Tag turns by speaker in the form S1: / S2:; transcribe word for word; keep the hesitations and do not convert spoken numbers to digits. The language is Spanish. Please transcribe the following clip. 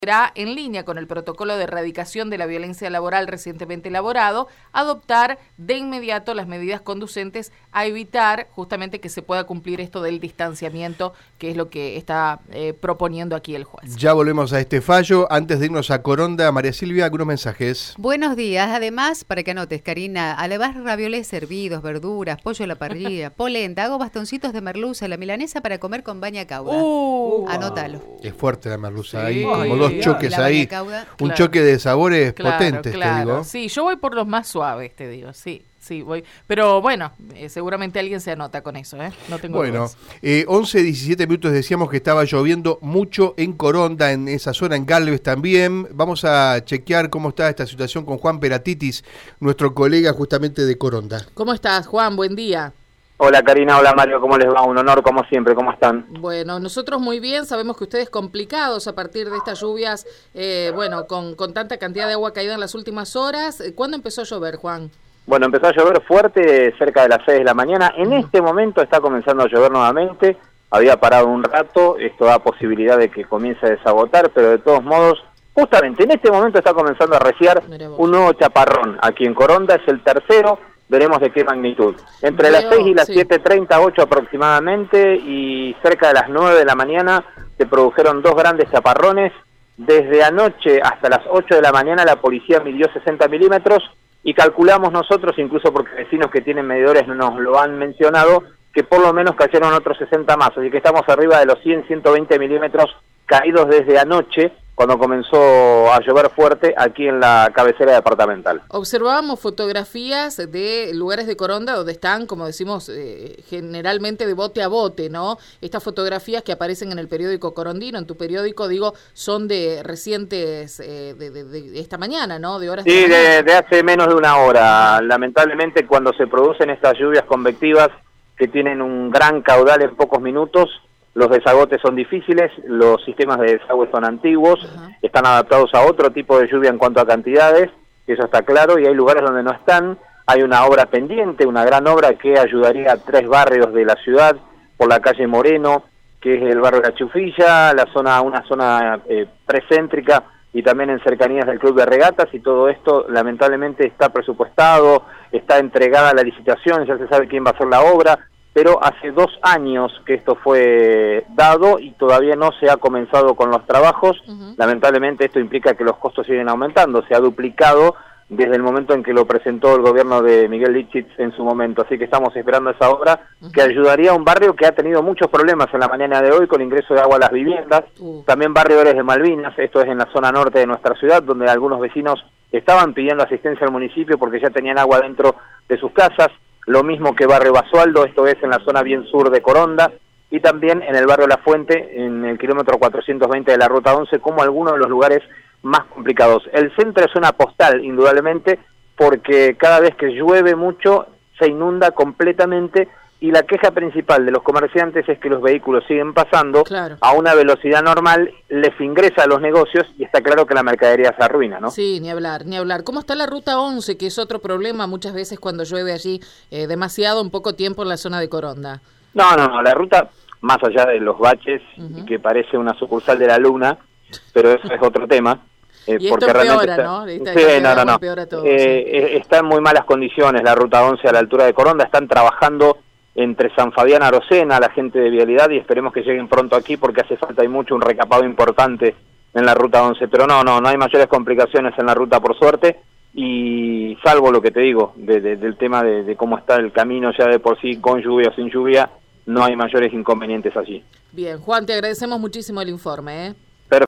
S1: Será en línea con el protocolo de erradicación de la violencia laboral recientemente elaborado, adoptar de inmediato las medidas conducentes a evitar justamente que se pueda cumplir esto del distanciamiento, que es lo que está eh, proponiendo aquí el juez.
S2: Ya volvemos a este fallo. Antes de irnos a Coronda, María Silvia, algunos mensajes.
S3: Buenos días. Además, para que anotes, Karina, además ravioles hervidos, verduras, pollo a la parrilla, polenta, hago bastoncitos de merluza, la milanesa para comer con baña cauda.
S1: Uh,
S3: Anótalo.
S2: Es fuerte la merluza,
S1: sí,
S2: ahí como dos choques
S3: la
S2: ahí,
S3: cauda,
S2: un
S1: claro.
S2: choque de sabores
S1: claro,
S2: potentes,
S1: claro.
S2: te digo.
S1: Sí, yo voy por los más suaves, te digo, sí. Sí, voy. Pero bueno, eh, seguramente alguien se anota con eso, ¿eh? No tengo
S2: Bueno,
S1: dudas.
S2: eh, once, diecisiete minutos decíamos que estaba lloviendo mucho en Coronda, en esa zona, en Galvez también. Vamos a chequear cómo está esta situación con Juan Peratitis, nuestro colega justamente de Coronda.
S1: ¿Cómo estás, Juan? Buen día.
S4: Hola Karina, hola Mario, ¿cómo les va? Un honor como siempre, ¿cómo están?
S1: Bueno, nosotros muy bien, sabemos que ustedes complicados a partir de estas lluvias, eh, bueno, con, con tanta cantidad de agua caída en las últimas horas. ¿Cuándo empezó a llover, Juan?
S4: Bueno, empezó a llover fuerte cerca de las seis de la mañana. En este momento está comenzando a llover nuevamente. Había parado un rato, esto da posibilidad de que comience a desagotar, pero de todos modos, justamente en este momento está comenzando a arreciar un nuevo chaparrón. Aquí en Coronda es el tercero, veremos de qué magnitud. Entre
S1: Veo,
S4: las seis y las
S1: sí.
S4: siete treinta, ocho aproximadamente, y cerca de las nueve de la mañana se produjeron dos grandes chaparrones. Desde anoche hasta las ocho de la mañana la policía midió sesenta milímetros, y calculamos nosotros, incluso porque vecinos que tienen medidores nos lo han mencionado, que por lo menos cayeron otros sesenta más, así que estamos arriba de los cien, ciento veinte milímetros caídos desde anoche, cuando comenzó a llover fuerte aquí en la cabecera departamental.
S1: Observábamos fotografías de lugares de Coronda donde están, como decimos, eh, generalmente de bote a bote, ¿no? Estas fotografías que aparecen en el periódico corondino, en tu periódico, digo, son de recientes, eh, de, de, de esta mañana, ¿no? De horas
S4: Sí,
S1: de,
S4: de, de hace menos de una hora. Lamentablemente, cuando se producen estas lluvias convectivas que tienen un gran caudal en pocos minutos, los desagotes son difíciles, los sistemas de desagüe son antiguos,
S1: Ajá.
S4: están adaptados a otro tipo de lluvia en cuanto a cantidades, eso está claro, y hay lugares donde no están. Hay una obra pendiente, una gran obra que ayudaría a tres barrios de la ciudad, por la calle Moreno, que es el barrio de La Chufilla, la zona, una zona eh, precéntrica, y también en cercanías del Club de Regatas, y todo esto lamentablemente está presupuestado, está entregada la licitación, ya se sabe quién va a hacer la obra, pero hace dos años que esto fue dado y todavía no se ha comenzado con los trabajos. Uh-huh. Lamentablemente esto implica que los costos siguen aumentando, se ha duplicado desde el momento en que lo presentó el gobierno de Miguel Lichitz en su momento, así que estamos esperando esa obra uh-huh. que ayudaría a un barrio que ha tenido muchos problemas en la mañana de hoy con ingreso de agua a las viviendas, uh. también barrio Eres de Malvinas, esto es en la zona norte de nuestra ciudad, donde algunos vecinos estaban pidiendo asistencia al municipio porque ya tenían agua dentro de sus casas. Lo mismo que barrio Basualdo, esto es en la zona bien sur de Coronda, y también en el barrio La Fuente, en el kilómetro cuatrocientos veinte de la ruta once, como algunos de los lugares más complicados. El centro es una postal, indudablemente, porque cada vez que llueve mucho se inunda completamente, y la queja principal de los comerciantes es que los vehículos siguen pasando claro. a una velocidad normal, les ingresa a los negocios y está claro que la mercadería se arruina, ¿no?
S1: Sí, ni hablar, ni hablar. ¿Cómo está la ruta once, que es otro problema muchas veces cuando llueve allí eh, demasiado en poco tiempo en la zona de Coronda?
S4: No, no, no, la ruta, más allá de los baches, uh-huh. que parece una sucursal de la luna, pero eso es otro tema.
S1: Eh, y porque esto empeora, está, ¿no? Esta,
S4: sí, no, no, no.
S1: Todo,
S4: eh, sí. Está en muy malas condiciones la ruta once a la altura de Coronda, están trabajando entre San Fabián y Arocena, la gente de Vialidad, y esperemos que lleguen pronto aquí porque hace falta y mucho un recapado importante en la ruta once, pero no, no, no hay mayores complicaciones en la ruta por suerte, y salvo lo que te digo, de, de, del tema de, de cómo está el camino ya de por sí, con lluvia o sin lluvia, no hay mayores inconvenientes allí.
S1: Bien, Juan, te agradecemos muchísimo el informe, ¿eh?